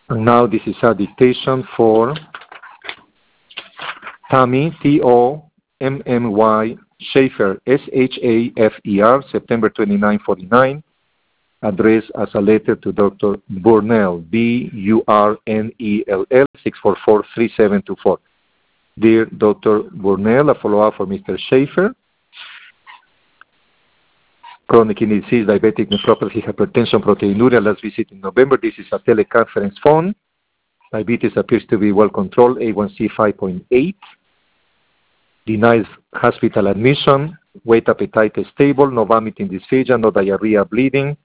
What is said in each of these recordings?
And now this is a dictation for Tommy, Tommy Schaefer, Shafer, September 29, 49, addressed as a letter to Dr. Burnell, Burnell, 644-3724. Dear Dr. Burnell, a follow-up for Mr. Schaefer. Chronic kidney disease, diabetic nephropathy, hypertension, proteinuria, last visit in November. This is a teleconference phone. Diabetes appears to be well controlled, A1C 5.8. Denies hospital admission. Weight appetite is stable, no vomiting, dysphagia, no diarrhea, bleeding.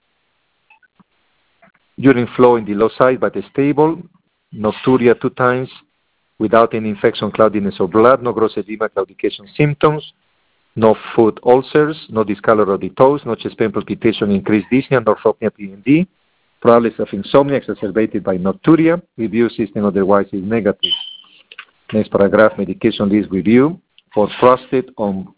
Urine flow in the low side but stable. Nocturia 2 times without any infection, cloudiness of blood, no gross edema, claudication symptoms. No foot ulcers, no discolor of the toes, no chest pain, palpitation, increased dyspnea, no orthopnea, PND, problems of insomnia exacerbated by nocturia. Review system otherwise is negative. Next paragraph, medication list review for prostate on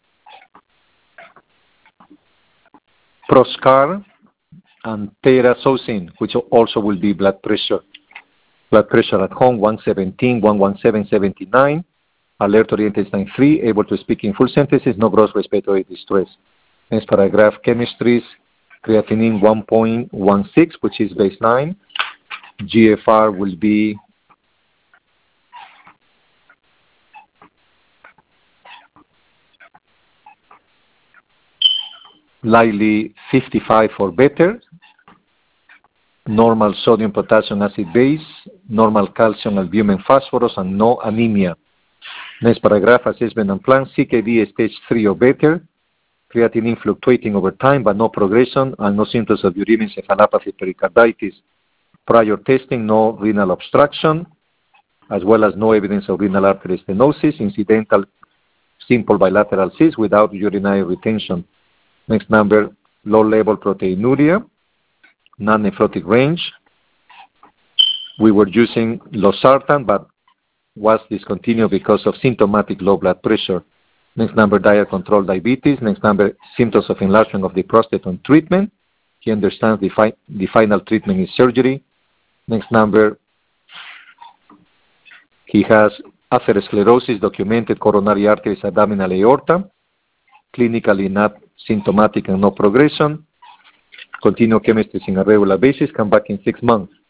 Proscar and Terazosin, which also will be blood pressure. Blood pressure at home, 117, 117, 79. Alert-oriented sign 3, able to speak in full sentences, no gross respiratory distress. Next paragraph, chemistries, creatinine 1.16, which is baseline. GFR will be likely 55 or better. Normal sodium, potassium, acid base, normal calcium, albumin, phosphorus, and no anemia. Next paragraph, assessment and plan, CKD stage 3 or better, creatinine fluctuating over time but no progression and no symptoms of uremic encephalopathy, pericarditis. Prior testing, no renal obstruction, as well as no evidence of renal artery stenosis, incidental simple bilateral cyst without urinary retention. Next number, low-level proteinuria, non-nephrotic range. We were using losartan, but was discontinued because of symptomatic low blood pressure. Next number, diet control diabetes. Next number, symptoms of enlargement of the prostate on treatment. He understands the final treatment is surgery. Next number, he has atherosclerosis, documented coronary arteries, abdominal aorta, clinically not symptomatic and no progression. Continue chemistry on a regular basis, come back in 6 months.